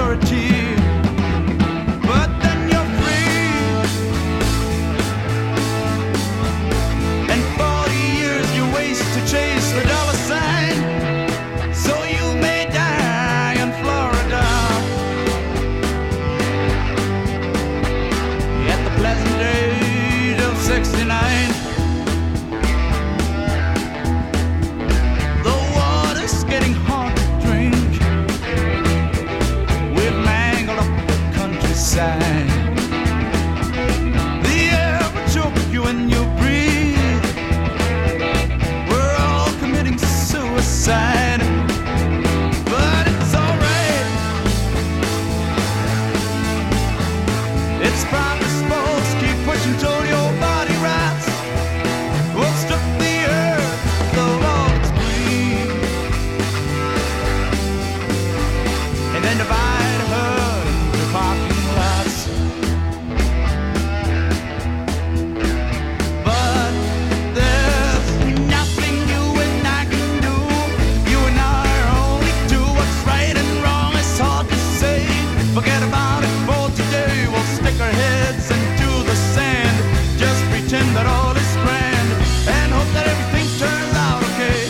security. But then you're free, and 40 years you waste to chase the dollar sign. So you may die in Florida at the pleasant age of 69. The water's getting hard to drink. We've mangled up the countryside. The air will choke you when you breathe. We're all committing suicide. But it's alright. It's promise, folks. Keep pushing till your body rots. We'll strip the earth of all its green, and then divide her into parking lots. But there's nothing you and I can do. You and I are only two. What's right and wrong is hard to say. Forget about it for today. We'll stick our heads into the sand. Just pretend that all is grand and hope that everything turns out okay.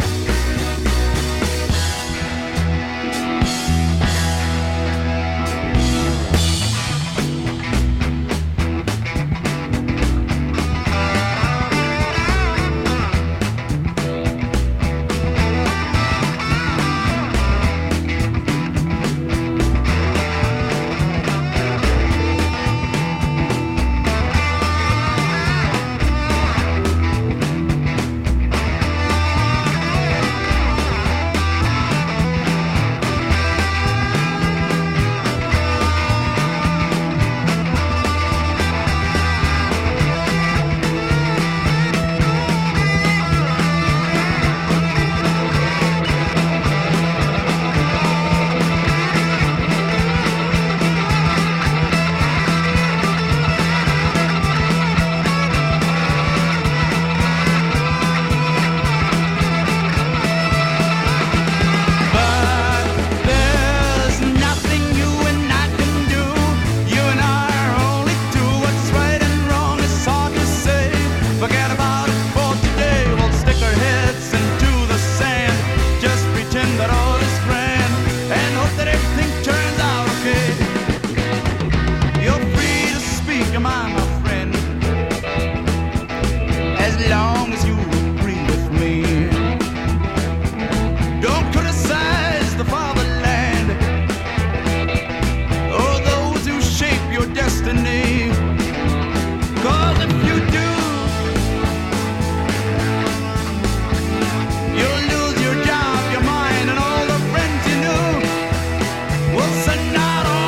But there's nothing you and I can do. You and I are only two. What's right and wrong is hard to say. Forget about it for today. We'll stick our heads into the sand. Just pretend that all is grand and hope that everything turns out okay. You're free to speak your mind, my friend, as long as you agree with me. Don't criticize the fatherland or those who shape your destiny. 'Cause if you do, you'll lose your job, your mind, and all the friends you knew. We'll send out all